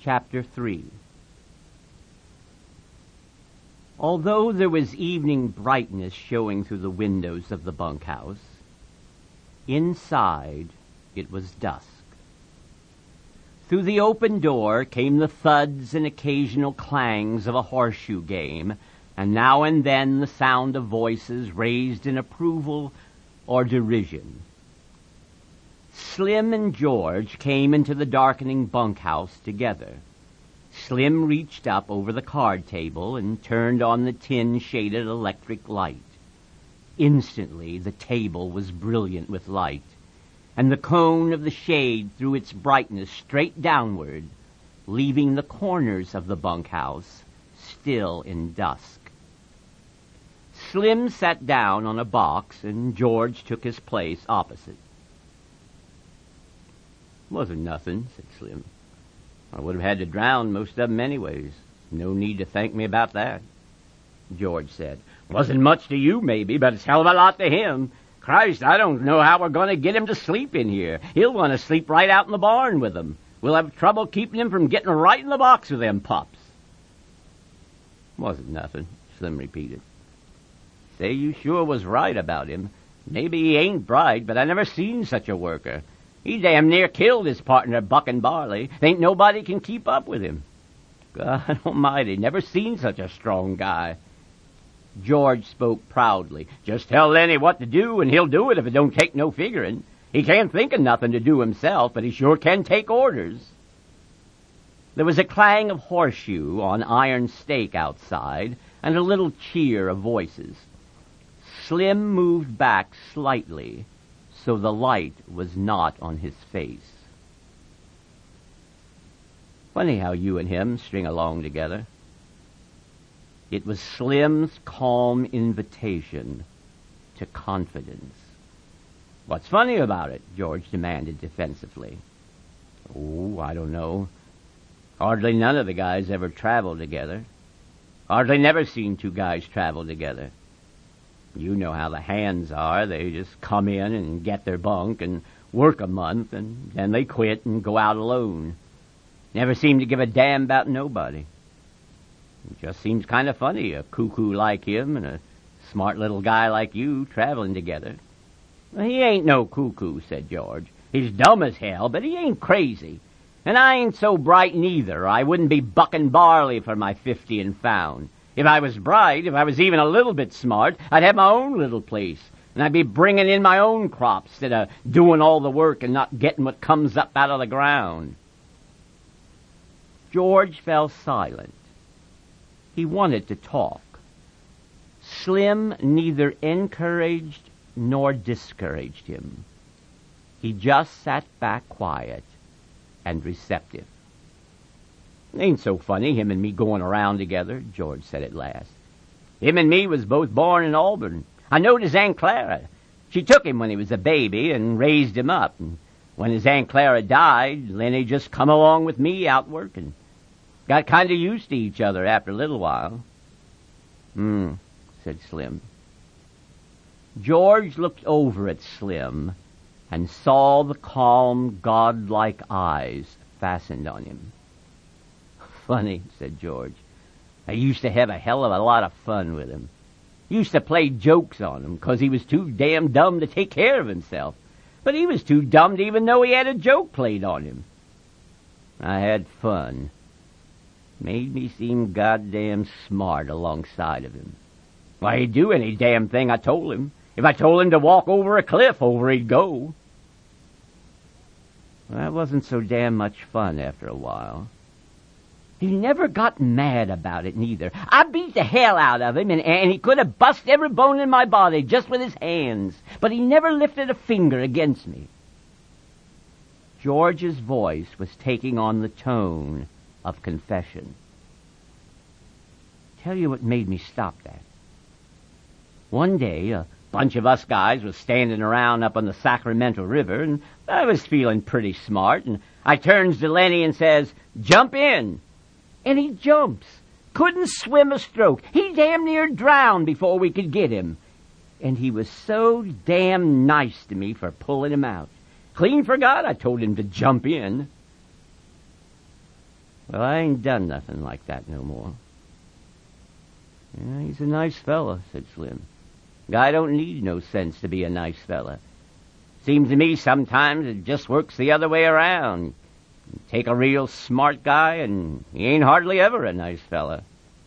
Chapter 3. Although there was evening brightness showing through the windows of the bunkhouse, inside it was dusk. Through the open door came the thuds and occasional clangs of a horseshoe game, and now and then the sound of voices raised in approval or derision. Slim and George came into the darkening bunkhouse together. Slim reached up over the card table and turned on the tin-shaded electric light. Instantly, the table was brilliant with light, and the cone of the shade threw its brightness straight downward, leaving the corners of the bunkhouse still in dusk. Slim sat down on a box, and George took his place opposite. "Wasn't nothing," said Slim. "I would have had to drown most of 'em anyways. No need to thank me about that." George said, "Wasn't much to you, maybe, but it's hell of a lot to him. Christ, I don't know how we're going to get him to sleep in here. He'll want to sleep right out in the barn with them. We'll have trouble keeping him from getting right in the box with them pups." "Wasn't nothing," Slim repeated. "Say, you sure was right about him. Maybe he ain't bright, but I never seen such a worker. He damn near killed his partner, Buck and Barley. Ain't nobody can keep up with him. God almighty, never seen such a strong guy." George spoke proudly. "Just tell Lenny what to do, and he'll do it if it don't take no figuring. He can't think of nothing to do himself, but he sure can take orders." There was a clang of horseshoe on iron stake outside, and a little cheer of voices. Slim moved back slightly, so the light was not on his face. "Funny how you and him string along together." It was Slim's calm invitation to confidence. "What's funny about it?" George demanded defensively. "Oh, I don't know. Hardly none of the guys ever traveled together. Hardly never seen two guys travel together. You know how the hands are. They just come in and get their bunk and work a month, and then they quit and go out alone. Never seem to give a damn about nobody. It just seems kind of funny, a cuckoo like him and a smart little guy like you traveling together." "Well, he ain't no cuckoo," said George. "He's dumb as hell, but he ain't crazy. And I ain't so bright neither. I wouldn't be bucking barley for my 50 and found. If I was bright, if I was even a little bit smart, I'd have my own little place, and I'd be bringing in my own crops instead of doing all the work and not getting what comes up out of the ground." George fell silent. He wanted to talk. Slim neither encouraged nor discouraged him. He just sat back quiet and receptive. "Ain't so funny, him and me going around together," George said at last. "Him and me was both born in Auburn. I knowed his Aunt Clara. She took him when he was a baby and raised him up. And when his Aunt Clara died, Lenny just come along with me out working. Got kind of used to each other after a little while." Said Slim. George looked over at Slim and saw the calm, godlike eyes fastened on him. "Funny," said George. "I used to have a hell of a lot of fun with him. Used to play jokes on him 'cause he was too damn dumb to take care of himself. But he was too dumb to even know he had a joke played on him. I had fun. Made me seem goddamn smart alongside of him. Why, he'd do any damn thing I told him. If I told him to walk over a cliff, over he'd go." Well, that wasn't so damn much fun after a while. He never got mad about it, neither. I beat the hell out of him, and he could have bust every bone in my body just with his hands, but he never lifted a finger against me. George's voice was taking on the tone of confession. Tell you what made me stop that. One day, a bunch of us guys was standing around up on the Sacramento River, and I was feeling pretty smart, and I turns to Lenny and says, "Jump in." And he jumps. Couldn't swim a stroke. He damn near drowned before we could get him. And he was so damn nice to me for pulling him out. Clean forgot I told him to jump in. Well, I ain't done nothing like that no more. Yeah, he's a nice fella, said Slim. Guy don't need no sense to be a nice fella. Seems to me sometimes it just works the other way around. You take a real smart guy and he ain't hardly ever a nice fella.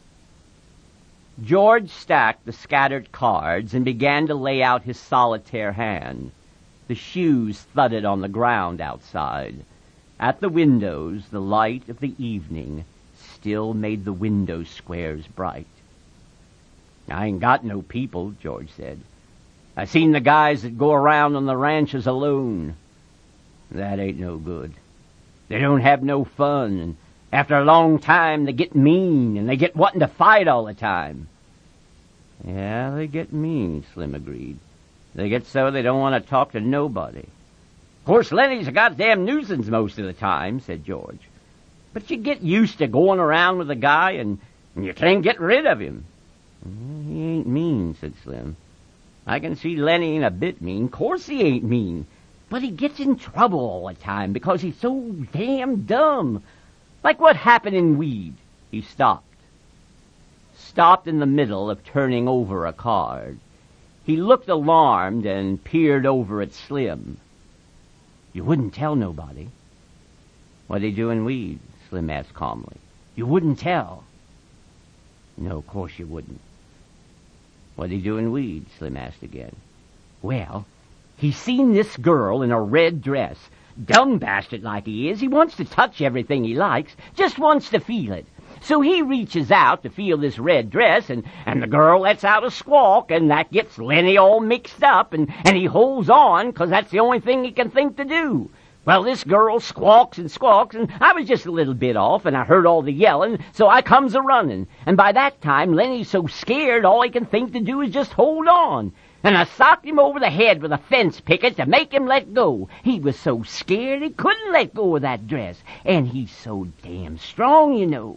George stacked the scattered cards and began to lay out his solitaire hand. The shoes thudded on the ground outside. At the windows, the light of the evening still made the window squares bright. I ain't got no people, George said. I seen the guys that go around on the ranches alone. That ain't no good. They don't have no fun, and after a long time they get mean, and they get wanting to fight all the time. Yeah, they get mean, Slim agreed. They get so they don't want to talk to nobody. Of course, Lenny's a goddamn nuisance most of the time, said George. But you get used to going around with a guy, and you can't get rid of him. He ain't mean, said Slim. I can see Lenny ain't a bit mean. 'Course he ain't mean. But he gets in trouble all the time because he's so damn dumb. Like what happened in Weed. He stopped in the middle of turning over a card. He looked alarmed and peered over at Slim. You wouldn't tell nobody. What'd he do in Weed? Slim asked calmly. You wouldn't tell. No, of course you wouldn't. What'd he do in Weed? Slim asked again. Well, he seen this girl in a red dress. Dumb bastard like he is. He wants to touch everything he likes, just wants to feel it. So he reaches out to feel this red dress, and the girl lets out a squawk, and that gets Lenny all mixed up, and he holds on, 'cause that's the only thing he can think to do. Well, this girl squawks, and I was just a little bit off, and I heard all the yelling, so I comes a-running. And by that time, Lenny's so scared, all he can think to do is just hold on. And I socked him over the head with a fence picket to make him let go. He was so scared he couldn't let go of that dress. And he's so damn strong, you know.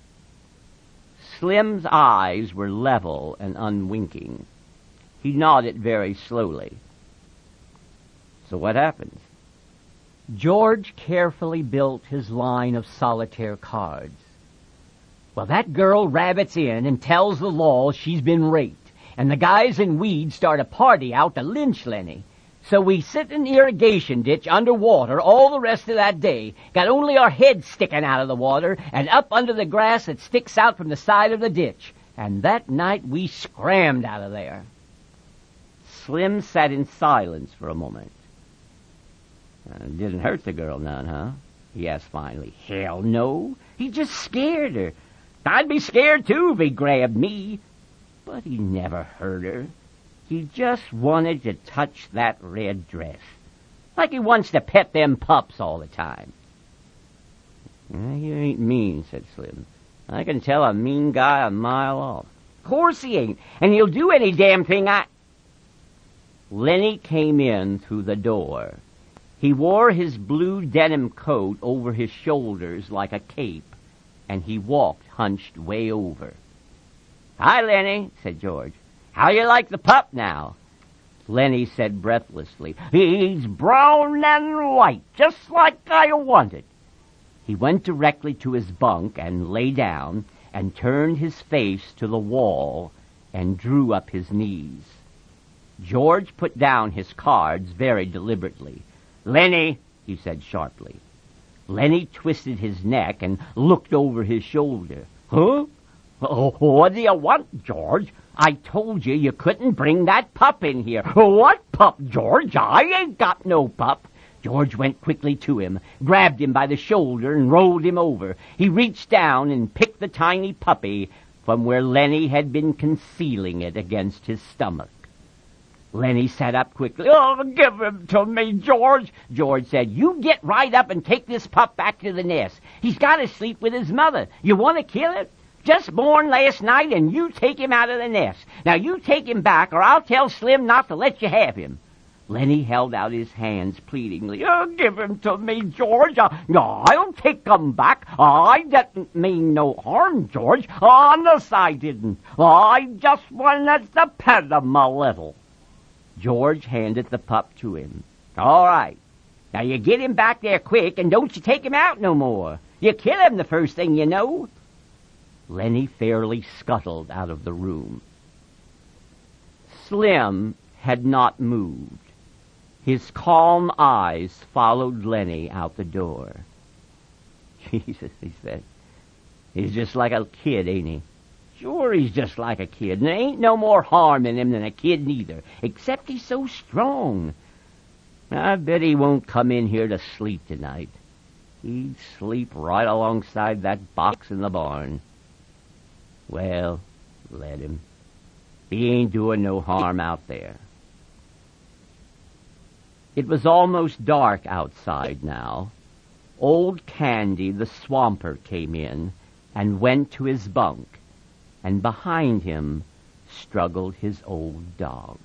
Slim's eyes were level and unwinking. He nodded very slowly. So what happened? George carefully built his line of solitaire cards. Well, that girl rabbits in and tells the law she's been raped, and the guys in Weed start a party out to lynch Lenny. So we sit in the irrigation ditch underwater all the rest of that day, got only our heads sticking out of the water and up under the grass that sticks out from the side of the ditch. And that night we scrammed out of there. Slim sat in silence for a moment. Didn't hurt the girl none, huh? He asked finally. Hell no. He just scared her. I'd be scared too if he grabbed me. But he never hurt her. He just wanted to touch that red dress. Like he wants to pet them pups all the time. You ain't mean, said Slim. I can tell a mean guy a mile off. Of course he ain't. And he'll do any damn thing Lenny came in through the door. He wore his blue denim coat over his shoulders like a cape, and he walked hunched way over. Hi, Lenny, said George. How you like the pup now? Lenny said breathlessly, He's brown and white, just like I wanted. He went directly to his bunk and lay down and turned his face to the wall and drew up his knees. George put down his cards very deliberately. Lenny, he said sharply. Lenny twisted his neck and looked over his shoulder. Huh? Oh, what do you want, George? I told you couldn't bring that pup in here. What pup, George? I ain't got no pup. George went quickly to him, grabbed him by the shoulder, and rolled him over. He reached down and picked the tiny puppy from where Lenny had been concealing it against his stomach. Lenny sat up quickly. Oh, give him to me, George. George said, You get right up and take this pup back to the nest. He's got to sleep with his mother. You want to kill it? Just born last night, and you take him out of the nest. Now, you take him back, or I'll tell Slim not to let you have him. Lenny held out his hands pleadingly. Oh, give him to me, George. I'll take him back. I didn't mean no harm, George. Honest, I didn't. I just wanted to pet him a little. George handed the pup to him. All right. Now, you get him back there quick, and don't you take him out no more. You kill him the first thing you know. Lenny fairly scuttled out of the room. Slim had not moved. His calm eyes followed Lenny out the door. Jesus, he said. He's just like a kid, ain't he? Sure, he's just like a kid, and there ain't no more harm in him than a kid neither, except he's so strong. I bet he won't come in here to sleep tonight. He'd sleep right alongside that box in the barn. Well, let him. He ain't doing no harm out there. It was almost dark outside now. Old Candy the swamper came in and went to his bunk, and behind him struggled his old dog.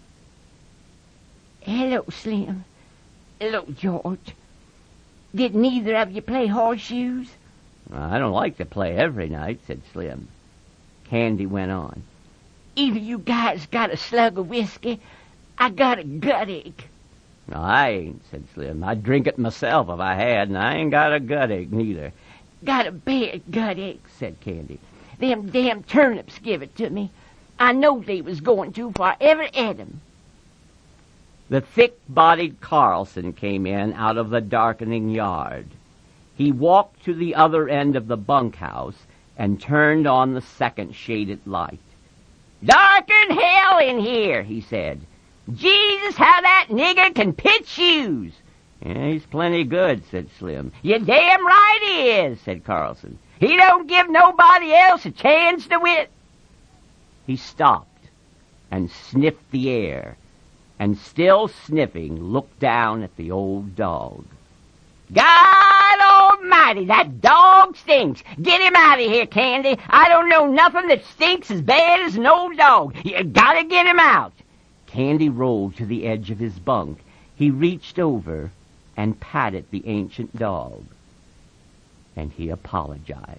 Hello, Slim. Hello, George. Did neither of you play horseshoes? I don't like to play every night, said Slim. Candy went on. Either you guys got a slug of whiskey, I got a gut ache. No, I ain't, said Slim. I'd drink it myself if I had, and I ain't got a gut ache neither. Got a bad gut ache, said Candy. Them damn turnips give it to me. I know they was going to, for I ever ate 'em. The thick-bodied Carlson came in out of the darkening yard. He walked to the other end of the bunkhouse and turned on the second shaded light. "Darkin' hell in here," he said. "Jesus, how that nigger can pitch shoes!" "Yeah, he's plenty good," said Slim. "You damn right he is," said Carlson. "He don't give nobody else a chance to win." He stopped and sniffed the air, and still sniffing, looked down at the old dog. "God almighty, that dog stinks! Get him out of here, Candy. I don't know nothing that stinks as bad as an old dog. You gotta get him out." Candy rolled to the edge of his bunk. He reached over and patted the ancient dog, and he apologized.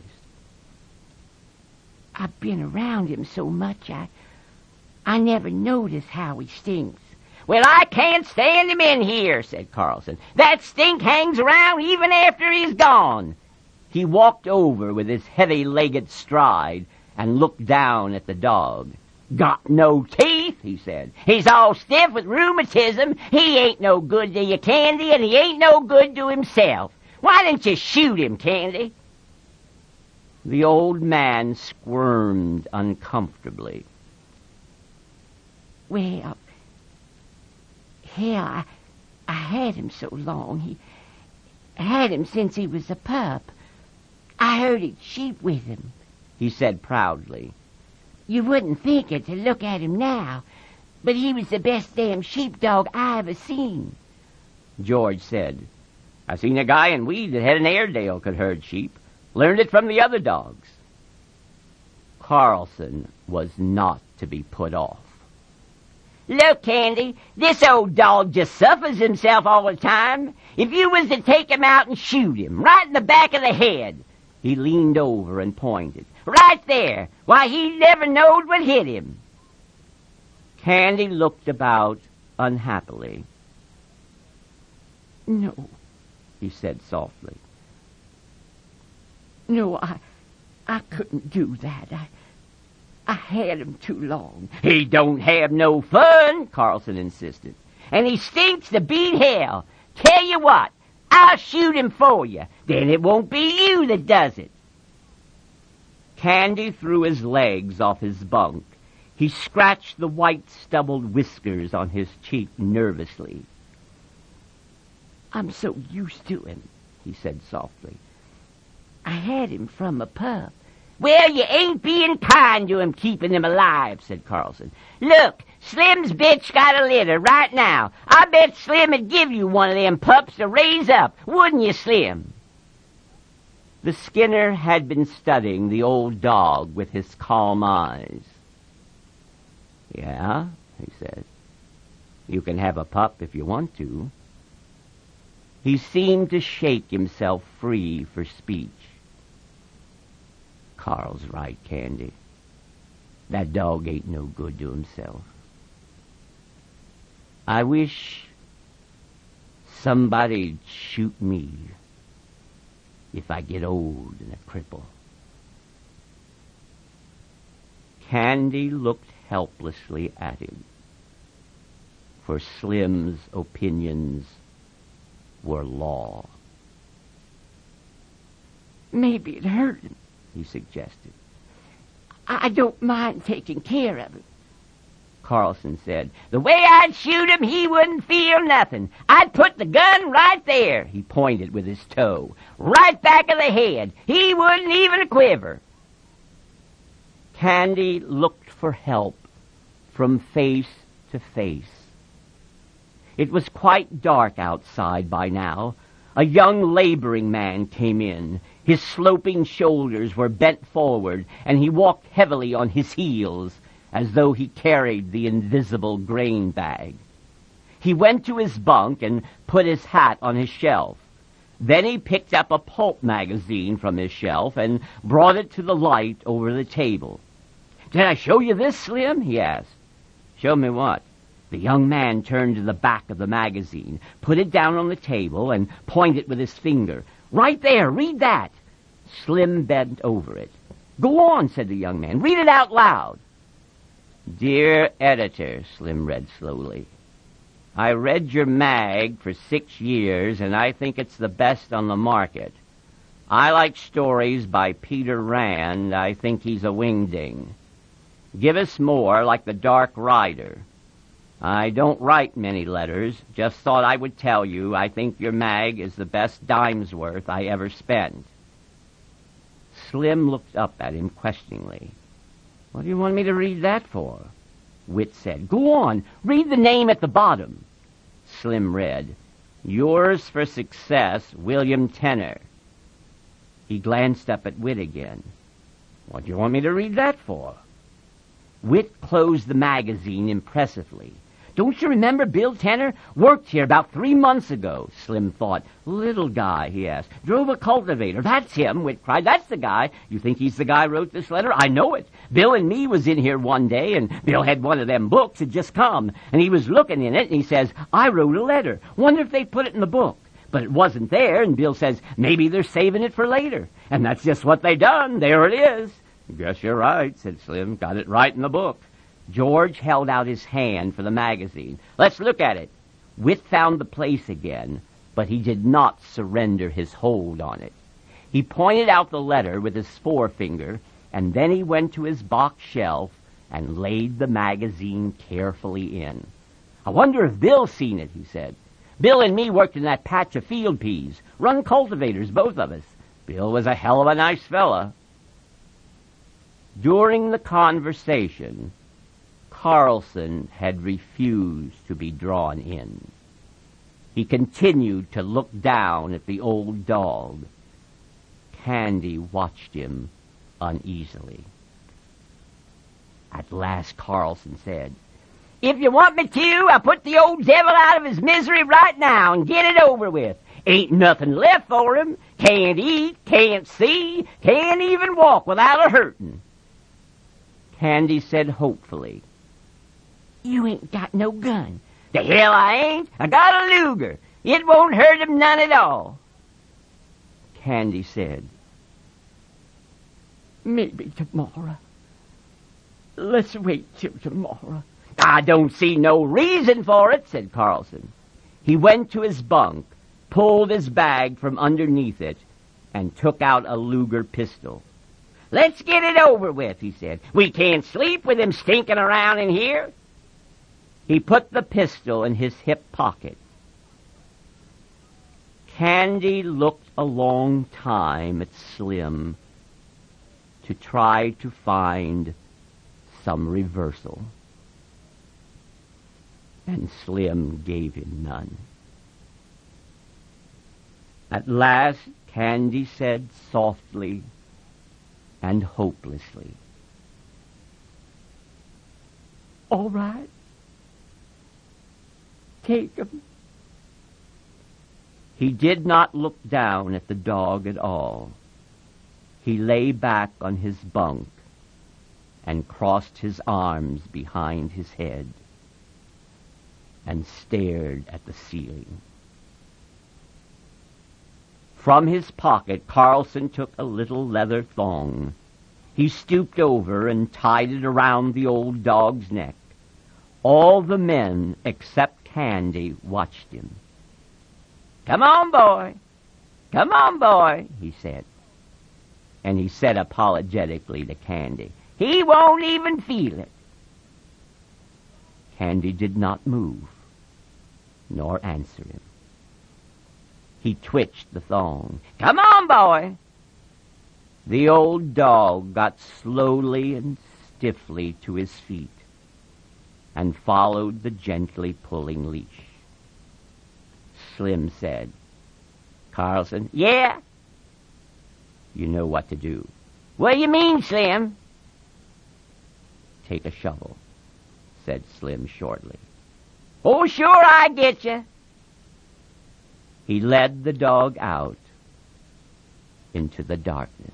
"I've been around him so much, I never noticed how he stinks." "Well, I can't stand him in here," said Carlson. "That stink hangs around even after he's gone." He walked over with his heavy-legged stride and looked down at the dog. "Got no teeth," he said. "He's all stiff with rheumatism. He ain't no good to you, Candy, and he ain't no good to himself. Why don't you shoot him, Candy?" The old man squirmed uncomfortably. "Well, hell, I had him so long. I had him since he was a pup. I herded sheep with him," he said proudly. "You wouldn't think it to look at him now, but he was the best damn sheepdog I ever seen." George said, "I seen a guy in Weed that had an Airedale could herd sheep. Learned it from the other dogs." Carlson was not to be put off. "Look, Candy, this old dog just suffers himself all the time. If you was to take him out and shoot him, right in the back of the head." He leaned over and pointed. "Right there. Why, he never knowed what hit him." Candy looked about unhappily. "No," he said softly. "No, I couldn't do that. I had him too long." "He don't have no fun," Carlson insisted. "And he stinks to beat hell. Tell you what, I'll shoot him for you. Then it won't be you that does it." Candy threw his legs off his bunk. He scratched the white stubbled whiskers on his cheek nervously. "I'm so used to him," he said softly. "I had him from a pup." "Well, you ain't being kind to him keeping him alive," said Carlson. "Look, Slim's bitch got a litter right now. I bet Slim would give you one of them pups to raise up. Wouldn't you, Slim?" The Skinner had been studying the old dog with his calm eyes. "Yeah," he said. "You can have a pup if you want to." He seemed to shake himself free for speech. "Carl's right, Candy. That dog ain't no good to himself. I wish somebody'd shoot me." if I get old and a cripple. Candy looked helplessly at him, for Slim's opinions were law. Maybe it hurt him, he suggested. I don't mind taking care of it. Carlson said, The way I'd shoot him, he wouldn't feel nothing. I'd put the gun right there, he pointed with his toe, right back of the head. He wouldn't even quiver. Candy looked for help from face to face. It was quite dark outside by now. A young laboring man came in. His sloping shoulders were bent forward, and he walked heavily on his heels, as though he carried the invisible grain bag. He went to his bunk and put his hat on his shelf. Then he picked up a pulp magazine from his shelf and brought it to the light over the table. "Did I show you this, Slim?" he asked. "Show me what?" The young man turned to the back of the magazine, put it down on the table, and pointed with his finger. "Right there, read that." Slim bent over it. "Go on," said the young man. "Read it out loud." "Dear Editor," Slim read slowly, "I read your mag for 6 years, and I think it's the best on the market. I like stories by Peter Rand. I think he's a wingding. Give us more like The Dark Rider. I don't write many letters. Just thought I would tell you I think your mag is the best dime's worth I ever spent." Slim looked up at him questioningly. "What do you want me to read that for?" Whit said. "Go on. Read the name at the bottom." Slim read, "Yours for Success, William Tenner." He glanced up at Whit again. "What do you want me to read that for?" Whit closed the magazine impressively. "Don't you remember Bill Tenner? Worked here about 3 months ago," Slim thought. "Little guy," he asked. "Drove a cultivator." "That's him," Whit cried. "That's the guy." "You think he's the guy who wrote this letter?" "I know it. Bill and me was in here one day, and Bill had one of them books had just come, and he was looking in it, and he says, 'I wrote a letter. Wonder if they put it in the book.' But it wasn't there, and Bill says, 'Maybe they're saving it for later.' And that's just what they done. There it is." "Guess you're right," said Slim. "Got it right in the book." George held out his hand for the magazine. "Let's look at it." Whit found the place again, but he did not surrender his hold on it. He pointed out the letter with his forefinger, and then he went to his box shelf and laid the magazine carefully in. "I wonder if Bill's seen it," he said. "Bill and me worked in that patch of field peas. Run cultivators, both of us. Bill was a hell of a nice fella." During the conversation, Carlson had refused to be drawn in. He continued to look down at the old dog. Candy watched him uneasily. At last Carlson said, "If you want me to, I'll put the old devil out of his misery right now and get it over with. Ain't nothing left for him. Can't eat, can't see, can't even walk without a hurtin'." Candy said hopefully, "You ain't got no gun." "The hell I ain't. I got a Luger. It won't hurt him none at all." Candy said, "Maybe tomorrow. Let's wait till tomorrow." "I don't see no reason for it," said Carlson. He went to his bunk, pulled his bag from underneath it, and took out a Luger pistol. "Let's get it over with," he said. "We can't sleep with him stinking around in here." He put the pistol in his hip pocket. Candy looked a long time at Slim to try to find some reversal. And Slim gave him none. At last, Candy said softly and hopelessly, "All right. Take him." He did not look down at the dog at all. He lay back on his bunk and crossed his arms behind his head and stared at the ceiling. From his pocket, Carlson took a little leather thong. He stooped over and tied it around the old dog's neck. All the men, except Candy, watched him. "Come on, boy. Come on, boy," he said. And he said apologetically to Candy, "He won't even feel it." Candy did not move, nor answer him. He twitched the thong. "Come on, boy." The old dog got slowly and stiffly to his feet and followed the gently pulling leash. Slim said, "Carlson." "Yeah?" "You know what to do." "What do you mean, Slim?" "Take a shovel," said Slim shortly. "Oh, sure, I get you." He led the dog out into the darkness.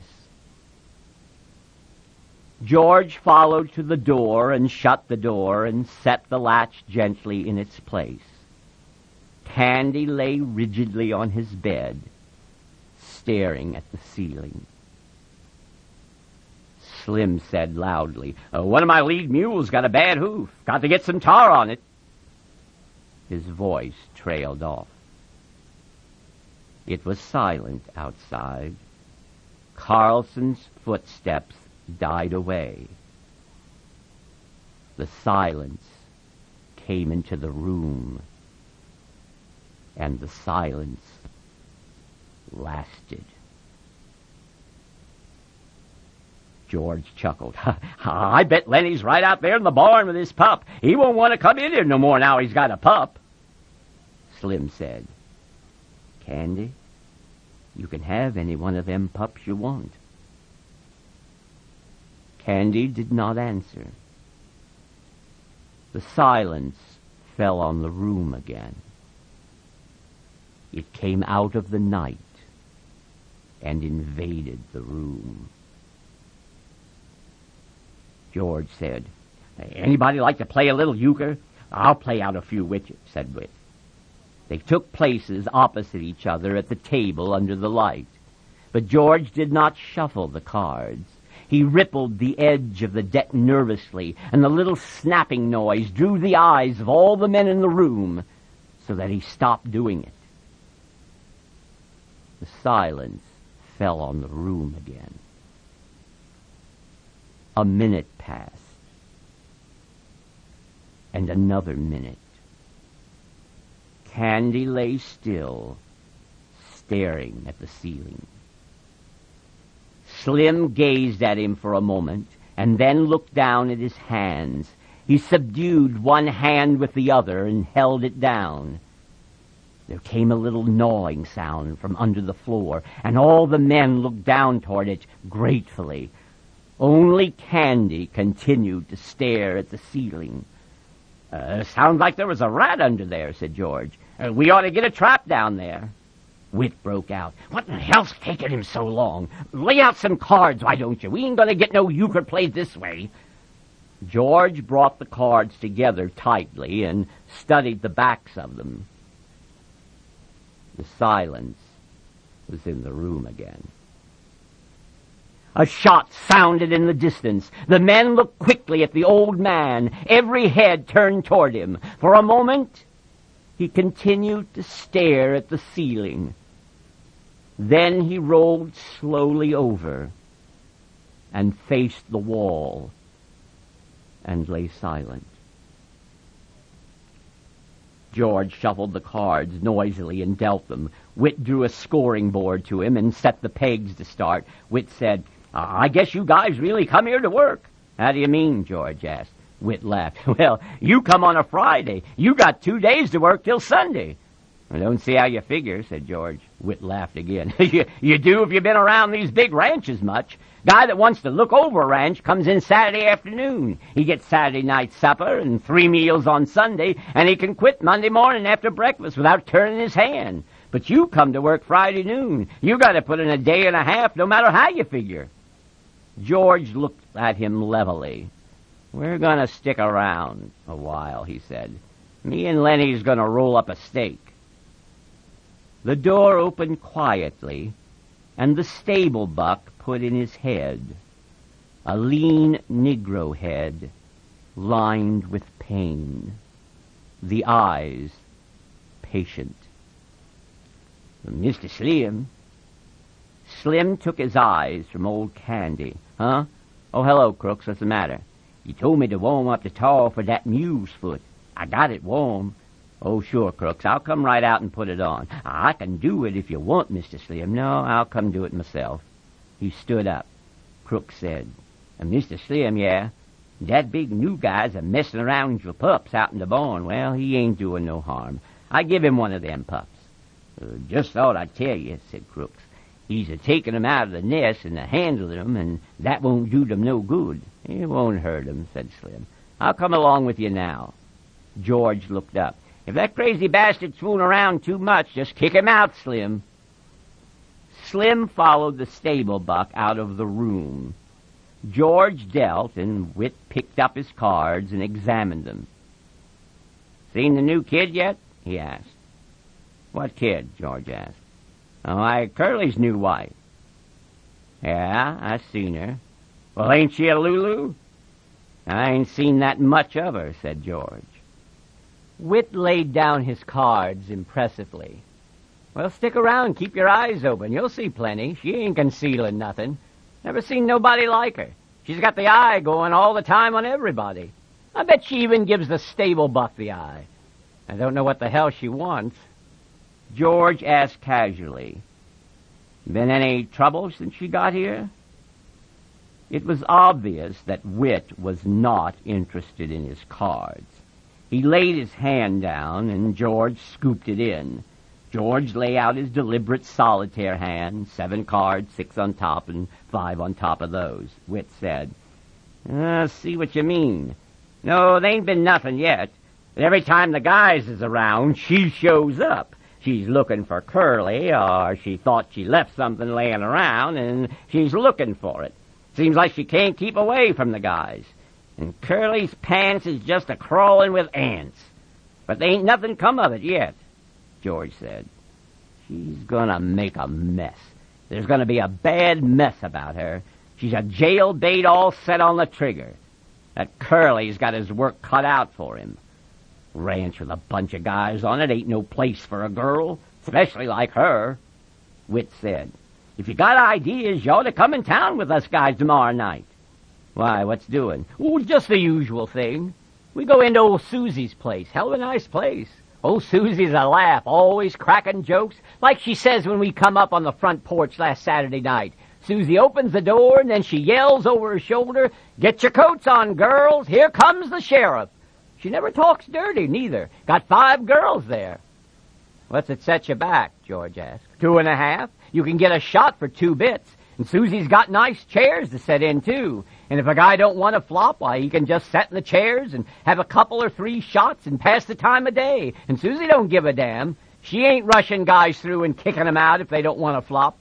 George followed to the door and shut the door and set the latch gently in its place. Candy lay rigidly on his bed, staring at the ceiling. Slim said loudly, "One of my lead mules got a bad hoof. Got to get some tar on it." His voice trailed off. It was silent outside. Carlson's footsteps died away. The silence came into the room, and the silence lasted. George chuckled. "I bet Lenny's right out there in the barn with his pup. He won't want to come in here no more now he's got a pup." Slim said, "Candy, you can have any one of them pups you want." Candy did not answer. The silence fell on the room again. It came out of the night and invaded the room. George said, "Anybody like to play a little euchre?" "I'll play out a few with you," said Whit. They took places opposite each other at the table under the light. But George did not shuffle the cards. He rippled the edge of the deck nervously, and the little snapping noise drew the eyes of all the men in the room so that he stopped doing it. The silence fell on the room again. A minute passed, and another minute. Candy lay still, staring at the ceiling. Slim gazed at him for a moment, and then looked down at his hands. He subdued one hand with the other and held it down. There came a little gnawing sound from under the floor, and all the men looked down toward it gratefully. Only Candy continued to stare at the ceiling. "Sounds like there was a rat under there," said George. "We ought to get a trap down there." Whit broke out, "What the hell's taking him so long? Lay out some cards, why don't you? We ain't going to get no euchre played this way." George brought the cards together tightly and studied the backs of them. The silence was in the room again. A shot sounded in the distance. The men looked quickly at the old man, every head turned toward him. For a moment, he continued to stare at the ceiling. Then he rolled slowly over and faced the wall and lay silent. George shuffled the cards noisily and dealt them. Whit drew a scoring board to him and set the pegs to start. Whit said, "I guess you guys really come here to work." "How do you mean?" George asked. Whit laughed. "Well, you come on a Friday. You got 2 days to work till Sunday." "I don't see how you figure," said George. Whit laughed again. You do if you've been around these big ranches much. Guy that wants to look over a ranch comes in Saturday afternoon. He gets Saturday night supper and 3 meals on Sunday, and he can quit Monday morning after breakfast without turning his hand. But you come to work Friday noon. You got to put in a day and a half no matter how you figure. George looked at him levelly. "We're going to stick around a while," he said. "Me and Lenny's going to roll up a steak." The door opened quietly, and the stable buck put in his head, a lean Negro head, lined with pain, the eyes patient. "Mr. Slim." Slim took his eyes from old Candy. "Huh? Oh, hello, Crooks. What's the matter?" "You told me to warm up the tar for that mule's foot. I got it warm." "Oh, sure, Crooks. I'll come right out and put it on." "I can do it if you want, Mr. Slim." "No, I'll come do it myself." He stood up. Crooks said, "Mr. Slim, yeah, that big new guy's a messing around with your pups out in the barn. Well, he ain't doing no harm. I give him one of them pups." "Just thought I'd tell you," said Crooks. "He's a-taking them out of the nest and a-handling them, and that won't do them no good." "It won't hurt them," said Slim. "I'll come along with you now." George looked up. "If that crazy bastard's fooling around too much, just kick him out, Slim." Slim followed the stable buck out of the room. George dealt, and Whit picked up his cards and examined them. "Seen the new kid yet?" he asked. "What kid?" George asked. "Oh, Curly's new wife." "Yeah, I seen her." "Well, ain't she a Lulu?" "I ain't seen that much of her," said George. Whit laid down his cards impressively. "Well, stick around, keep your eyes open. You'll see plenty. She ain't concealing nothing. Never seen nobody like her. She's got the eye going all the time on everybody. I bet she even gives the stable buck the eye. I don't know what the hell she wants." George asked casually, "Been any trouble since she got here?" It was obvious that Whit was not interested in his cards. He laid his hand down, and George scooped it in. George lay out his deliberate solitaire hand, 7 cards, 6 on top, and 5 on top of those. Whit said, "See what you mean. No, there ain't been nothing yet. But every time the guys is around, she shows up. She's looking for Curly, or she thought she left something laying around, and she's looking for it. Seems like she can't keep away from the guys. And Curly's pants is just a-crawling with ants. But there ain't nothing come of it yet," George said. "She's gonna make a mess. There's gonna be a bad mess about her. She's a jailbait all set on the trigger. That Curly's got his work cut out for him. Ranch with a bunch of guys on it ain't no place for a girl, especially like her." Whit said, "If you got ideas, you ought to come in town with us guys tomorrow night." "Why, what's doing?" "Oh, just the usual thing. We go into old Susie's place. Hell of a nice place. Old Susie's a laugh, always cracking jokes, like she says when we come up on the front porch last Saturday night. Susie opens the door, and then she yells over her shoulder, 'Get your coats on, girls. Here comes the sheriff.' She never talks dirty, neither. Got 5 girls there." "What's it set you back?" George asked. 2.5. You can get a shot for 2 bits. And Susie's got nice chairs to sit in, too. And if a guy don't want to flop, why, he can just sit in the chairs and have a couple or 3 shots and pass the time of day. And Susie don't give a damn. She ain't rushing guys through and kicking them out if they don't want to flop."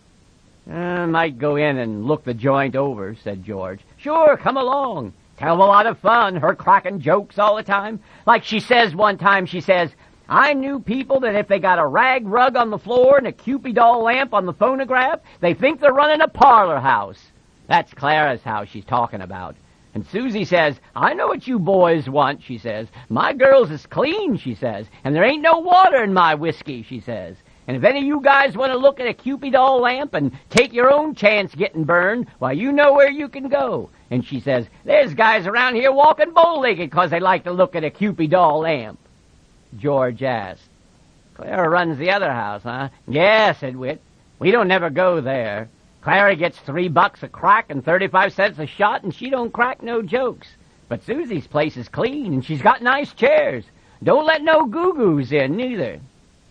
"I might go in and look the joint over," said George. "Sure, come along. It's a hell of a lot of fun, her cracking jokes all the time. Like she says one time, she says, 'I knew people that if they got a rag rug on the floor and a Cupid doll lamp on the phonograph, they think they're running a parlor house.' That's Clara's house she's talking about. And Susie says, 'I know what you boys want,' she says. 'My girls is clean,' she says, 'and there ain't no water in my whiskey,' she says. 'And if any of you guys want to look at a Cupid doll lamp and take your own chance getting burned, why, you know where you can go.' And she says, 'There's guys around here walking bow-legged 'cause they like to look at a Cupid doll lamp.'" George asked, "Clara runs the other house, huh?" "Yeah," said Whit. "We don't never go there. Clara gets $3 a crack and 35 cents a shot, and she don't crack no jokes. But Susie's place is clean, and she's got nice chairs. Don't let no goo-goos in, neither."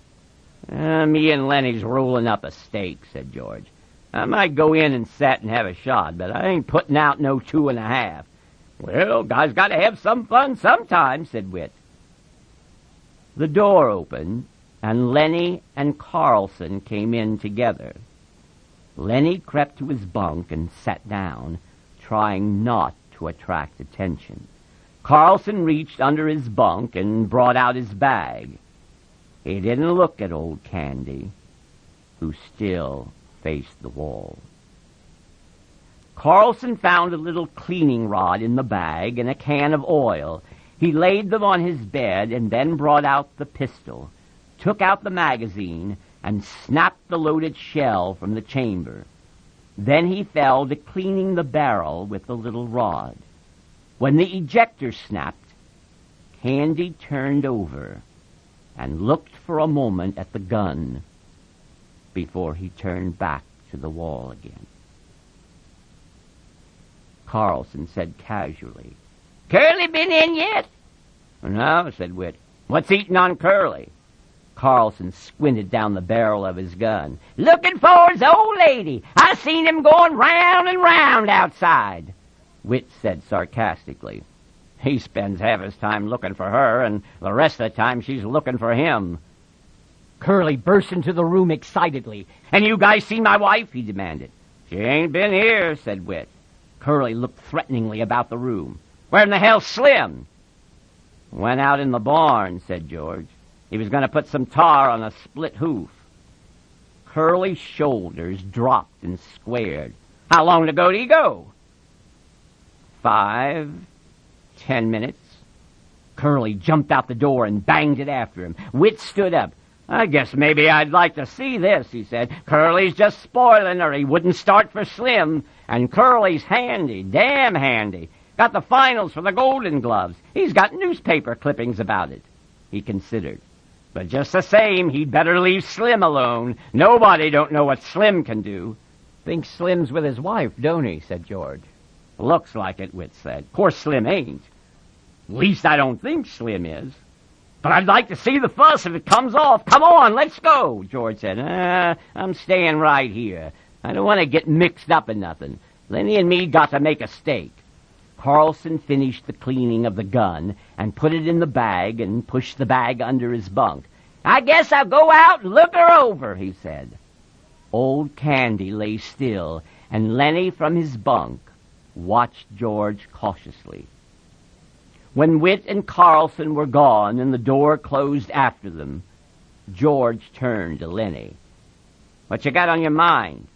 Me and Lenny's rolling up a steak," said George. "I might go in and sit and have a shot, but I ain't putting out no 2.5. "Well, guys got to have some fun sometime," said Whit. The door opened, and Lenny and Carlson came in together. Lenny crept to his bunk and sat down, trying not to attract attention. Carlson reached under his bunk and brought out his bag. He didn't look at old Candy, who still faced the wall. Carlson found a little cleaning rod in the bag and a can of oil. He laid them on his bed and then brought out the pistol, took out the magazine, and snapped the loaded shell from the chamber. Then he fell to cleaning the barrel with the little rod. When the ejector snapped, Candy turned over and looked for a moment at the gun before he turned back to the wall again. Carlson said casually, Curly been in yet? No, said Whit. What's eating on Curly? Carlson squinted down the barrel of his gun. Looking for his old lady. I seen him going round and round outside. Whit said sarcastically, He spends half his time looking for her, and the rest of the time she's looking for him. Curly burst into the room excitedly. And you guys seen my wife? He demanded. She ain't been here, said Whit. Curly looked threateningly about the room. Where in the hell's Slim? Went out in the barn, said George. He was going to put some tar on a split hoof. Curly's shoulders dropped and squared. How long ago did he go? 5, 10 minutes. Curly jumped out the door and banged it after him. Whit stood up. I guess maybe I'd like to see this, he said. Curly's just spoiling her. He wouldn't start for Slim. And Curly's handy, damn handy. Got the finals for the Golden Gloves. He's got newspaper clippings about it. He considered. But just the same, he'd better leave Slim alone. Nobody don't know what Slim can do. Thinks Slim's with his wife, don't he? Said George. Looks like it, Whit said. Of course Slim ain't. At least I don't think Slim is. But I'd like to see the fuss if it comes off. Come on, let's go, George said. I'm staying right here. I don't want to get mixed up in nothing. Lenny and me got to make a stake. Carlson finished the cleaning of the gun and put it in the bag and pushed the bag under his bunk. I guess I'll go out and look her over, he said. Old Candy lay still, and Lenny from his bunk watched George cautiously. When Whit and Carlson were gone and the door closed after them, George turned to Lenny. What you got on your mind?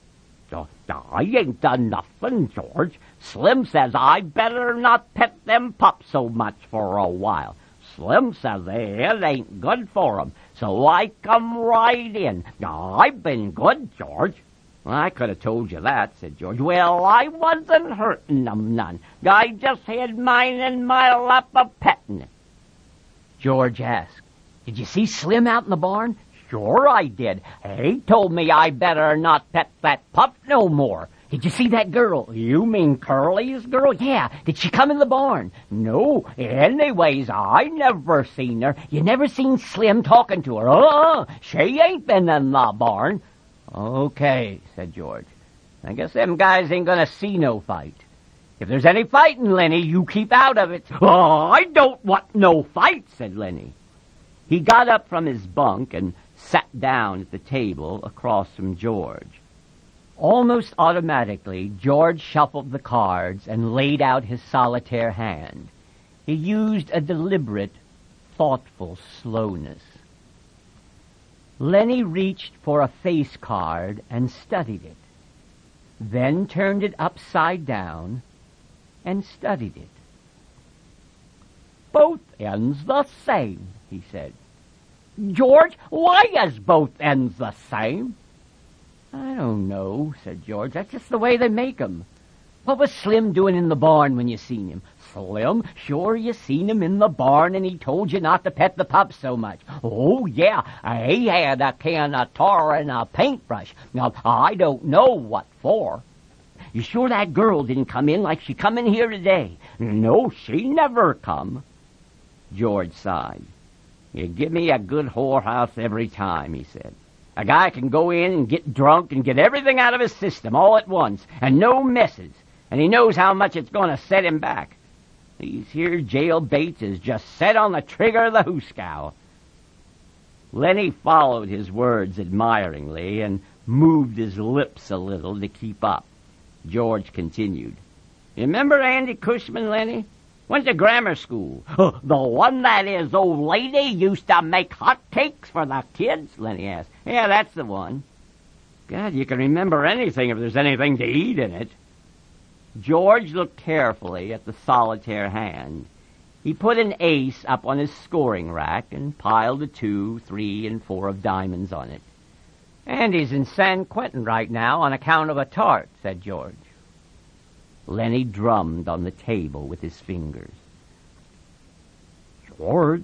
I ain't done nothing, George. Slim says I better not pet them pups so much for a while. Slim says it ain't good for 'em, so I come right in. I've been good, George. Well, I could have told you that, said George. Well, I wasn't hurting them none. I just had mine in my lap a-petting it. George asked, Did you see Slim out in the barn? Sure I did. He told me I better not pet that pup no more. Did you see that girl? You mean Curly's girl? Yeah. Did she come in the barn? No. Anyways, I never seen her. You never seen Slim talking to her? She ain't been in the barn. Okay, said George. I guess them guys ain't gonna see no fight. If there's any fighting, Lenny, you keep out of it. I don't want no fight, said Lenny. He got up from his bunk and sat down at the table across from George. Almost automatically, George shuffled the cards and laid out his solitaire hand. He used a deliberate, thoughtful slowness. Lenny reached for a face card and studied it, then turned it upside down and studied it. Both ends the same, he said. George, why is both ends the same? I don't know, said George. That's just the way they make 'em. What was Slim doing in the barn when you seen him? Slim? Sure, you seen him in the barn and he told you not to pet the pups so much. Oh, yeah, he had a can of tar and a paintbrush. Now, I don't know what for. You sure that girl didn't come in like she come in here today? No, she never come. George sighed. You give me a good whorehouse every time, he said. A guy can go in and get drunk and get everything out of his system all at once, and no messes, and he knows how much it's going to set him back. These here jail baits is just set on the trigger of the hoosegow. Lenny followed his words admiringly and moved his lips a little to keep up. George continued. You remember Andy Cushman, Lenny? Went to grammar school. The one that his old lady used to make hot cakes for the kids, Lenny asked. Yeah, that's the one. God, you can remember anything if there's anything to eat in it. George looked carefully at the solitaire hand. He put an ace up on his scoring rack and piled the 2, 3, and 4 of diamonds on it. And he's in San Quentin right now on account of a tart, said George. Lenny drummed on the table with his fingers. George?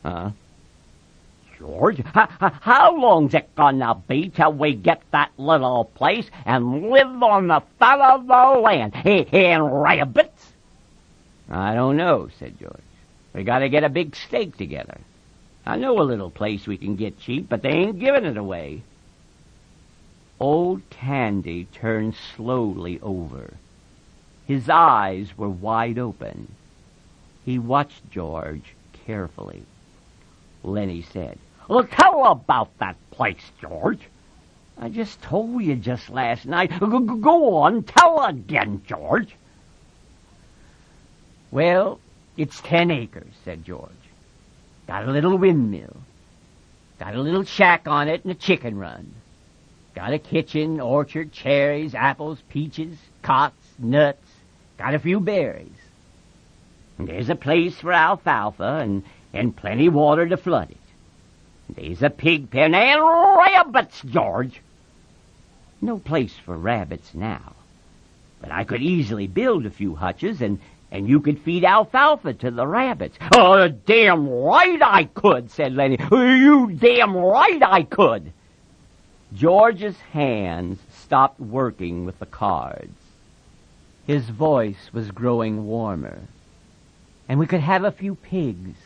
George, how long's it gonna be till we get that little place and live on the fat of the land and rabbits? I don't know, said George. We gotta get a big stake together. I know a little place we can get cheap, but they ain't giving it away. Old Candy turned slowly over. His eyes were wide open. He watched George carefully. Lenny said, Well, tell about that place, George. I just told you just last night. Go on, tell again, George. Well, it's 10 acres, said George. Got a little windmill. Got a little shack on it and a chicken run. Got a kitchen, orchard, cherries, apples, peaches, cots, nuts. Got a few berries. And there's a place for alfalfa and plenty water to flood it. There's a pig pen and rabbits, George. No place for rabbits now. But I could easily build a few hutches and you could feed alfalfa to the rabbits. Oh, damn right I could, said Lenny. You damn right I could. George's hands stopped working with the cards. His voice was growing warmer. And we could have a few pigs.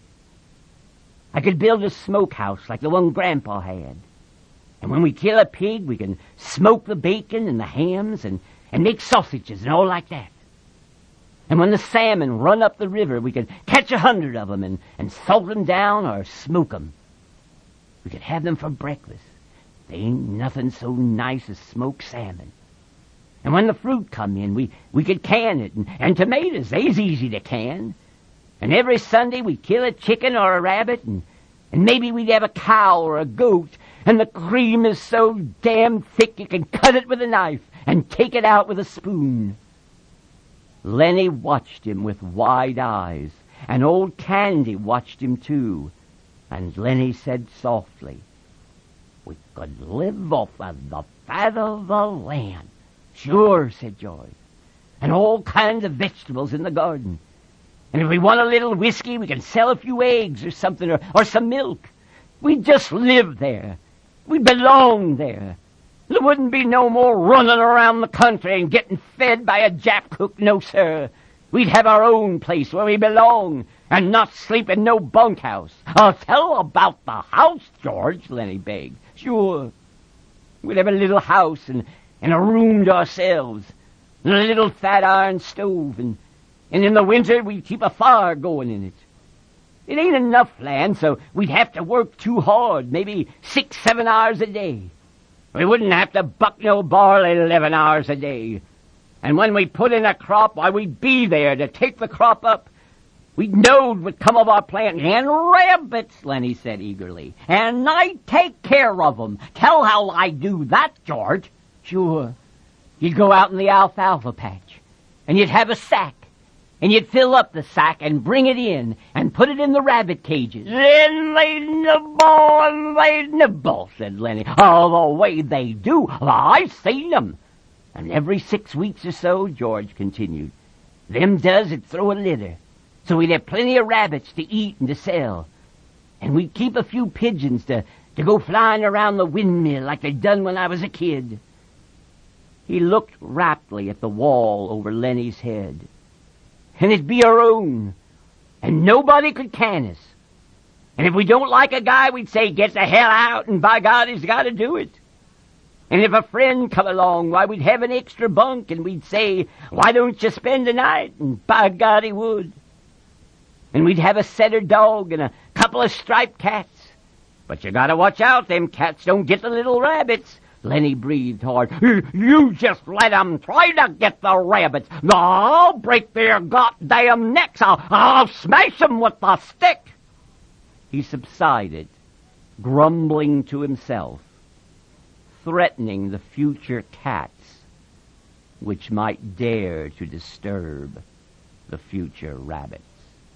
I could build a smokehouse like the one Grandpa had. And when we kill a pig, we can smoke the bacon and the hams and make sausages and all like that. And when the salmon run up the river, we could catch 100 of them and salt them down or smoke them. We could have them for breakfast. There ain't nothing so nice as smoked salmon. And when the fruit come in, we could can it. And tomatoes, they's easy to can. And every Sunday we'd kill a chicken or a rabbit, and maybe we'd have a cow or a goat, and the cream is so damn thick you can cut it with a knife and take it out with a spoon. Lenny watched him with wide eyes, and old Candy watched him too. And Lenny said softly, We could live off of the fat of the land. Sure, said George. And all kinds of vegetables in the garden. And if we want a little whiskey, we can sell a few eggs or something, or some milk. We'd just live there. We'd belong there. There wouldn't be no more running around the country and getting fed by a Jap cook, no, sir. We'd have our own place where we belong, and not sleep in no bunkhouse. I'll tell about the house, George, Lenny begged. Sure. We'd have a little house and a room to ourselves, and a little fat iron stove, and in the winter we'd keep a fire going in it. It ain't enough land, so we'd have to work too hard, maybe 6-7 hours a day. We wouldn't have to buck no barley 11 hours a day. And when we put in a crop, why, we'd be there to take the crop up. We'd know what would come of our planting. And rabbits, Lenny said eagerly. And I'd take care of 'em. Tell how I do that, George. Sure. You'd go out in the alfalfa patch, and you'd have a sack, and you'd fill up the sack and bring it in and put it in the rabbit cages. Then they'd nibble and they'd nibble, said Lenny. Oh, the way they do. Well, I've seen 'em. And every 6 weeks or so, George continued, them does'd throw a litter, so we'd have plenty of rabbits to eat and to sell. And we'd keep a few pigeons to go flying around the windmill like they done when I was a kid. He looked raptly at the wall over Lenny's head. And it'd be our own, and nobody could can us. And if we don't like a guy, we'd say, get the hell out, and by God, he's got to do it. And if a friend come along, why, we'd have an extra bunk, and we'd say, why don't you spend the night? And by God, he would. And we'd have a setter dog and a couple of striped cats. But you gotta watch out, them cats don't get the little rabbits. Lenny breathed hard. You just let 'em try to get the rabbits. I'll break their goddamn necks. I'll smash 'em with the stick. He subsided, grumbling to himself, threatening the future cats which might dare to disturb the future rabbits.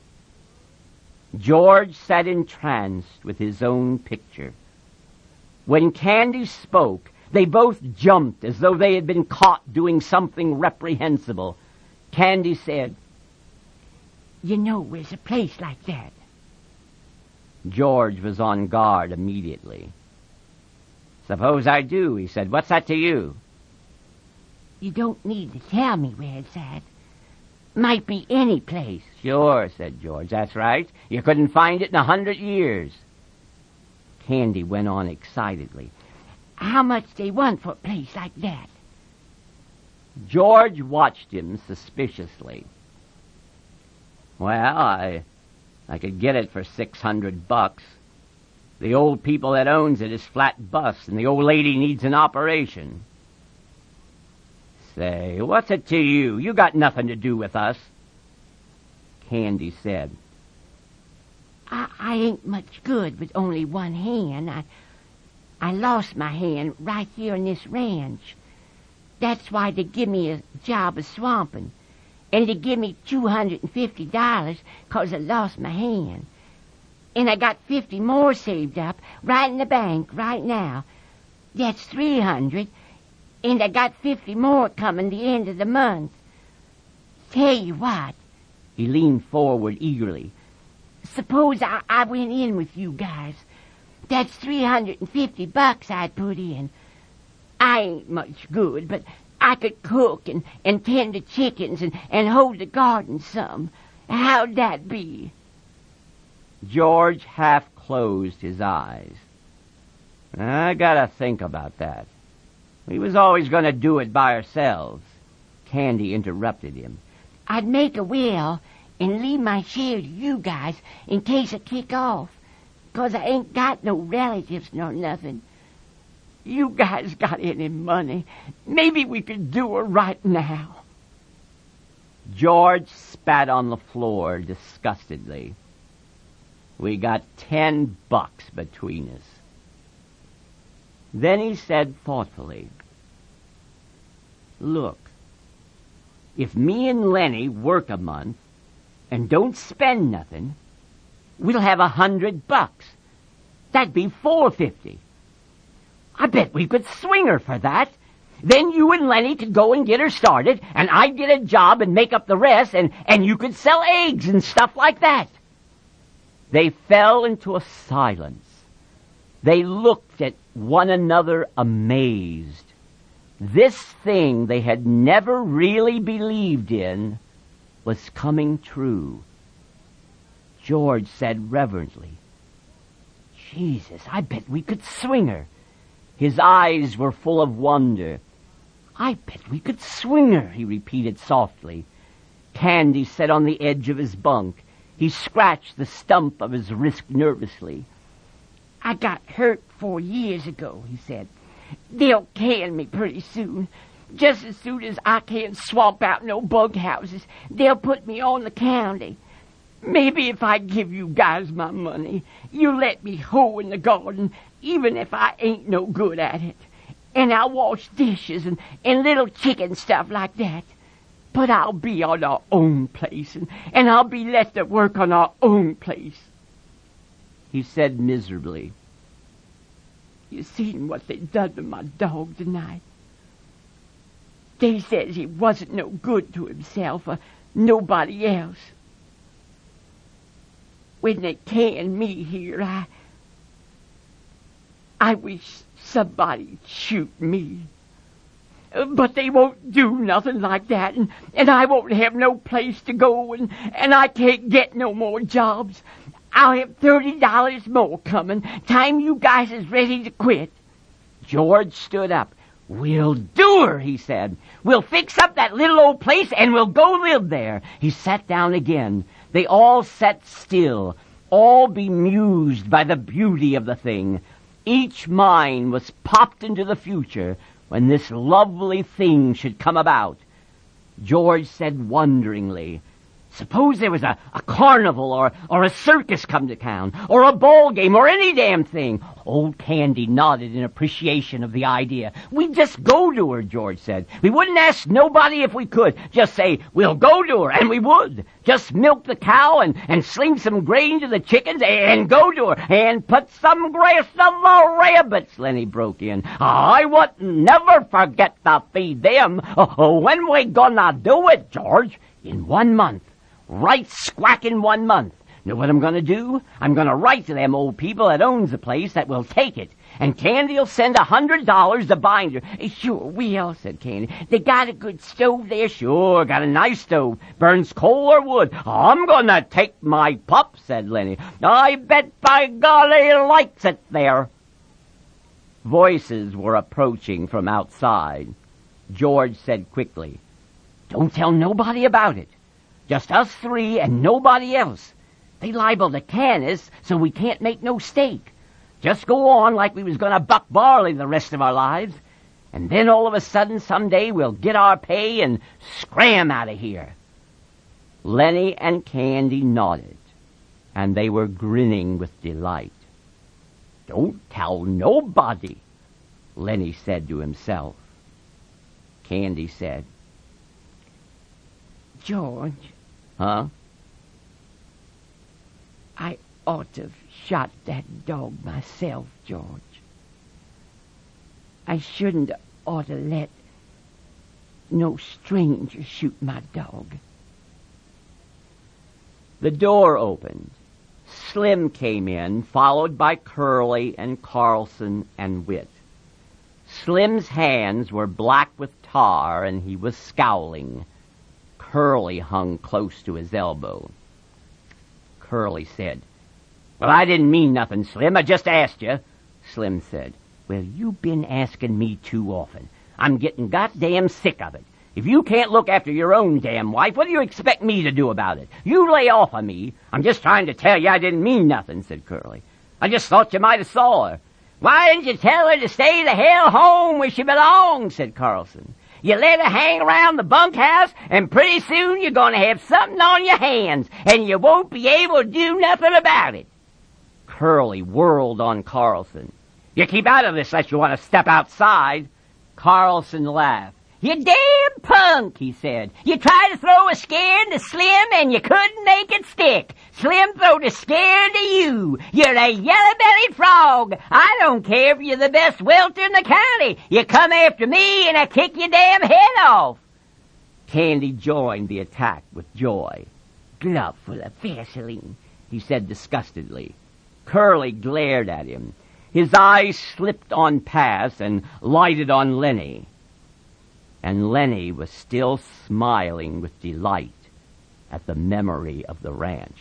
George sat entranced with his own picture. When Candy spoke, they both jumped as though they had been caught doing something reprehensible. Candy said, You know where's a place like that? George was on guard immediately. Suppose I do, he said. What's that to you? You don't need to tell me where it's at. Might be any place. Sure, said George. That's right. You couldn't find it in 100 years. Candy went on excitedly. How much they want for a place like that? George watched him suspiciously. Well, I could get it for $600. The old people that owns it is flat bust, and the old lady needs an operation. Say, what's it to you? You got nothing to do with us. Candy said, I ain't much good with only one hand. I lost my hand right here on this ranch. That's why they give me a job of swamping. And they give me $250 'cause I lost my hand. And I got 50 more saved up right in the bank right now. That's 300. And I got 50 more coming the end of the month. Tell you what. He leaned forward eagerly. Suppose I went in with you guys. That's $350 I'd put in. I ain't much good, but I could cook and tend the chickens and hold the garden some. How'd that be? George half closed his eyes. I gotta think about that. We was always gonna do it by ourselves. Candy interrupted him. I'd make a will and leave my share to you guys in case I kick off, 'cause I ain't got no relatives nor nothing. You guys got any money? Maybe we could do it right now. George spat on the floor disgustedly. We got $10 between us. Then he said thoughtfully, Look, if me and Lenny work a month and don't spend nothing, we'll have $100. That'd be $450. I bet we could swing her for that. Then you and Lenny could go and get her started, and I'd get a job and make up the rest, and you could sell eggs and stuff like that. They fell into a silence. They looked at one another amazed. This thing they had never really believed in was coming true. George said reverently, Jesus, I bet we could swing her. His eyes were full of wonder. I bet we could swing her, he repeated softly. Candy sat on the edge of his bunk. He scratched the stump of his wrist nervously. I got hurt 4 years ago, he said. They'll can me pretty soon. Just as soon as I can't swamp out no bug houses, they'll put me on the county. Maybe if I give you guys my money, you'll let me hoe in the garden, even if I ain't no good at it. And I'll wash dishes and little chicken stuff like that. But I'll be on our own place, and I'll be let to work on our own place. He said miserably, You seen what they done to my dog tonight? They says he wasn't no good to himself or nobody else. When they canned me here, I wish somebody'd shoot me. But they won't do nothing like that, and I won't have no place to go, and I can't get no more jobs. I'll have $30 more coming, time you guys is ready to quit. George stood up. We'll do her, he said. We'll fix up that little old place and we'll go live there. He sat down again. They all sat still, all bemused by the beauty of the thing. Each mind was popped into the future when this lovely thing should come about. George said wonderingly, "Suppose there was a carnival or a circus come to town, or a ball game, or any damn thing." Old Candy nodded in appreciation of the idea. "We'd just go to her," George said. "We wouldn't ask nobody if we could. Just say, 'We'll go to her,' and we would. Just milk the cow and sling some grain to the chickens and go to her, and put some grass to the rabbits," Lenny broke in. "I wouldn't never forget to feed them. When we gonna do it, George?" "In 1 month. Right squack in 1 month. Know what I'm going to do? I'm going to write to them old people that owns the place that will take it. And Candy'll send $100 to bind her." "Sure, we'll," said Candy. "They got a good stove there?" "Sure, got a nice stove. Burns coal or wood." "I'm going to take my pup," said Lenny. "I bet by golly he likes it there." Voices were approaching from outside. George said quickly, "Don't tell nobody about it. Just us three and nobody else. They liable to can us, so we can't make no stake. Just go on like we was going to buck barley the rest of our lives. And then all of a sudden, someday, we'll get our pay and scram out of here." Lenny and Candy nodded, and they were grinning with delight. "Don't tell nobody," Lenny said to himself. Candy said, "George." "Huh?" "I ought to have shot that dog myself, George. I shouldn't ought to let no stranger shoot my dog." The door opened. Slim came in, followed by Curly and Carlson and Whit. Slim's hands were black with tar, and he was scowling. Curly hung close to his elbow. Curly said, "Well, I didn't mean nothing, Slim. I just asked you." Slim said, "Well, you've been asking me too often. I'm getting goddamn sick of it. If you can't look after your own damn wife, what do you expect me to do about it? You lay off of me. I'm just trying to tell you I didn't mean nothing," said Curly. "I just thought you might have saw her." "Why didn't you tell her to stay the hell home where she belongs?" said Carlson. "You let her hang around the bunkhouse, and pretty soon you're going to have something on your hands, and you won't be able to do nothing about it." Curly whirled on Carlson. "You keep out of this unless you want to step outside." Carlson laughed. "You damn punk," he said. "You tried to throw a scare to Slim, and you couldn't make it stick. Slim throwed a scare to you. You're a yellow-bellied frog. I don't care if you're the best welter in the county. You come after me, and I kick your damn head off." Candy joined the attack with joy. "Glove full of Vaseline," he said disgustedly. Curly glared at him. His eyes slipped on Pass and lighted on Lenny. And Lenny was still smiling with delight at the memory of the ranch.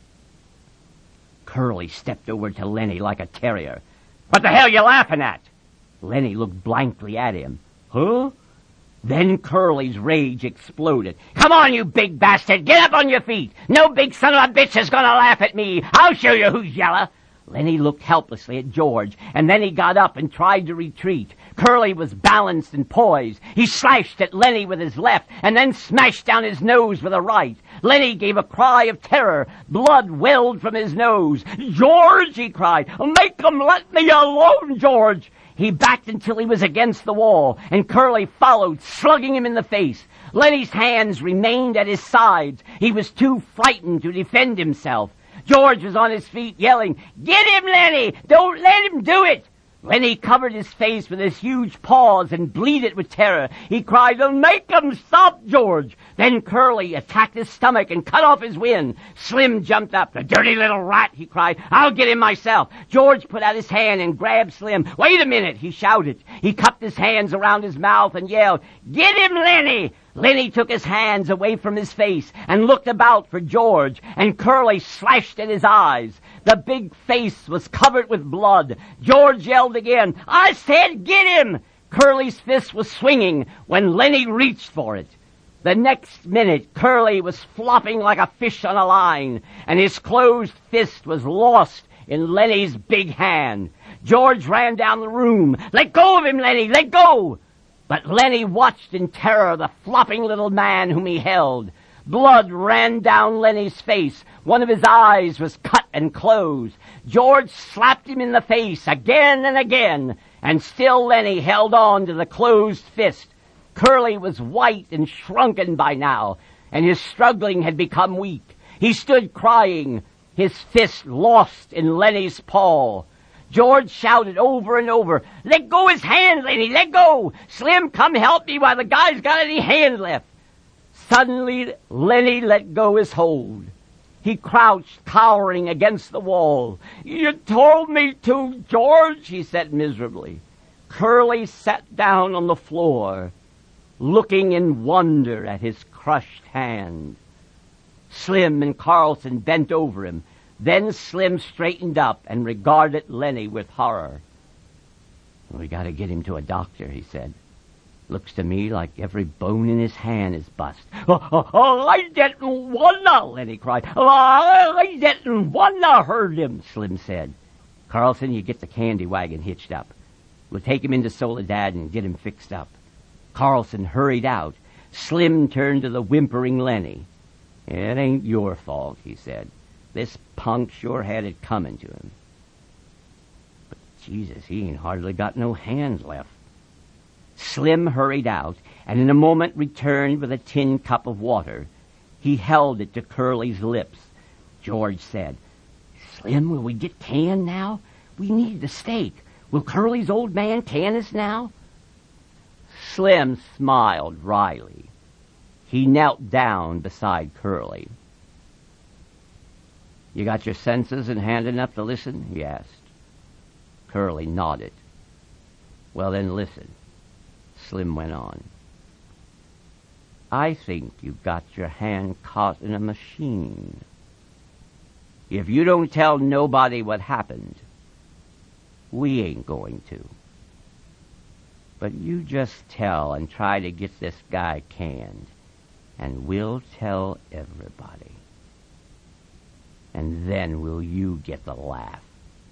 Curly stepped over to Lenny like a terrier. "What the hell you laughing at?" Lenny looked blankly at him. "Huh?" Then Curly's rage exploded. "Come on, you big bastard! Get up on your feet! No big son of a bitch is gonna laugh at me! I'll show you who's yellow!" Lenny looked helplessly at George, and then he got up and tried to retreat. Curly was balanced and poised. He slashed at Lenny with his left, and then smashed down his nose with a right. Lenny gave a cry of terror. Blood welled from his nose. "George!" he cried. "Make 'em let me alone, George!" He backed until he was against the wall, and Curly followed, slugging him in the face. Lenny's hands remained at his sides. He was too frightened to defend himself. George was on his feet, yelling, "Get him, Lenny! Don't let him do it!" Lenny covered his face with his huge paws and bleated with terror. He cried, "Make him stop, George!" Then Curly attacked his stomach and cut off his wind. Slim jumped up. "The dirty little rat!" he cried. "I'll get him myself." George put out his hand and grabbed Slim. "Wait a minute!" he shouted. He cupped his hands around his mouth and yelled, "Get him, Lenny!" Lenny took his hands away from his face and looked about for George, and Curly slashed at his eyes. The big face was covered with blood. George yelled again, "I said get him!" Curly's fist was swinging when Lenny reached for it. The next minute, Curly was flopping like a fish on a line, and his closed fist was lost in Lenny's big hand. George ran down the room. "Let go of him, Lenny! Let go!" But Lenny watched in terror the flopping little man whom he held. Blood ran down Lenny's face. One of his eyes was cut and closed. George slapped him in the face again and again, and still Lenny held on to the closed fist. Curly was white and shrunken by now, and his struggling had become weak. He stood crying, his fist lost in Lenny's paw. George shouted over and over, "Let go his hand, Lenny, let go! Slim, come help me while the guy's got any hand left." Suddenly, Lenny let go his hold. He crouched, cowering against the wall. "You told me to, George," he said miserably. Curly sat down on the floor, looking in wonder at his crushed hand. Slim and Carlson bent over him. Then Slim straightened up and regarded Lenny with horror. "We got to get him to a doctor," he said. "Looks to me like every bone in his hand is bust." I didn't wanna," Lenny cried. "I didn't wanna hurt him," Slim said. "Carlson, you get the candy wagon hitched up. We'll take him into Soledad and get him fixed up." Carlson hurried out. Slim turned to the whimpering Lenny. "It ain't your fault," he said. "This punk sure had it coming to him. But Jesus, he ain't hardly got no hands left." Slim hurried out, and in a moment returned with a tin cup of water. He held it to Curly's lips. George said, "Slim, will we get canned now? We need the steak. Will Curly's old man can us now?" Slim smiled wryly. He knelt down beside Curly. "You got your senses in hand enough to listen?" he asked. Curly nodded. "Well, then listen," Slim went on. "I think you've got your hand caught in a machine. If you don't tell nobody what happened, we ain't going to. But you just tell and try to get this guy canned, and we'll tell everybody. And then will you get the laugh?"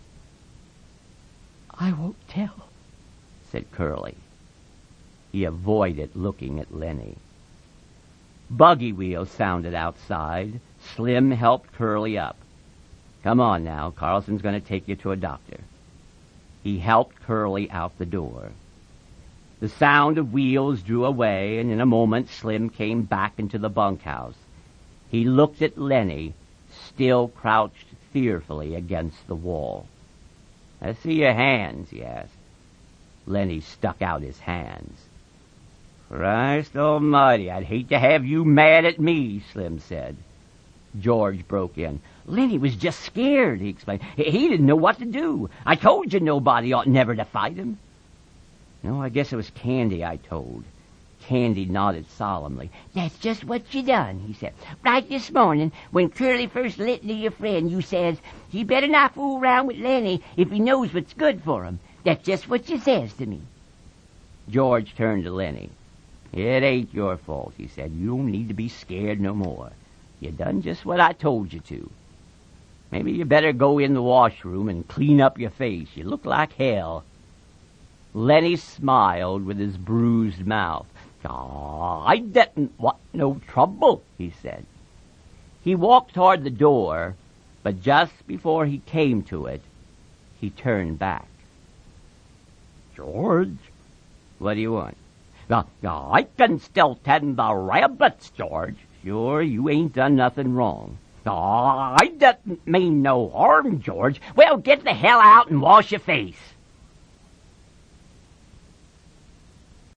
"I won't tell," said Curly. He avoided looking at Lenny. Buggy wheels sounded outside. Slim helped Curly up. "Come on now, Carlson's going to take you to a doctor." He helped Curly out the door. The sound of wheels drew away, and in a moment Slim came back into the bunkhouse. He looked at Lenny, still crouched fearfully against the wall. "I see your hands," he asked. Lenny stuck out his hands. "Christ almighty, I'd hate to have you mad at me," Slim said. George broke in. "Lenny was just scared," he explained. "He didn't know what to do. I told you nobody ought never to fight him." "No, I guess it was Candy I told." Candy nodded solemnly. "That's just what you done," he said. "Right this morning, when Curly first lit to your friend, you says, you better not fool around with Lenny if he knows what's good for him. That's just what you says to me." George turned to Lenny. "It ain't your fault," he said. "You don't need to be scared no more. You done just what I told you to. Maybe you better go in the washroom and clean up your face. You look like hell." Lenny smiled with his bruised mouth. "I didn't want no trouble," he said. He walked toward the door, but just before he came to it, he turned back. "George, what do you want?" I can still tend the rabbits, George." "Sure, you ain't done nothing wrong." I didn't mean no harm, George." "Well, get the hell out and wash your face."